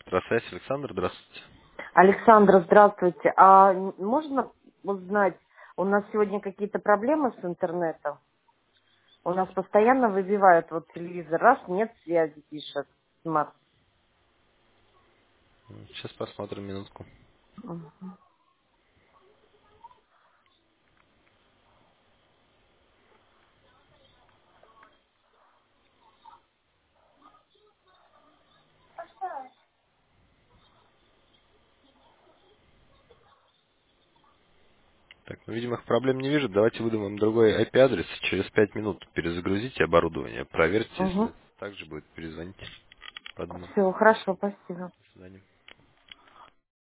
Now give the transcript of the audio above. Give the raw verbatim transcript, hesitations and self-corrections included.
Здравствуйте, Александр, здравствуйте. Александра, здравствуйте. А м- можно узнать, у нас сегодня какие-то проблемы с интернетом? У нас постоянно выбивают вот телевизор, раз нет связи, пишет смарт. Сейчас посмотрим минутку. Мгм. Так, ну, видимых проблем не вижу. Давайте выдумаем другой ай пи-адрес. Через пять минут перезагрузите оборудование. Проверьте, Угу. если так же будет, перезвоните. Подумаем. Все, хорошо, спасибо. До свидания.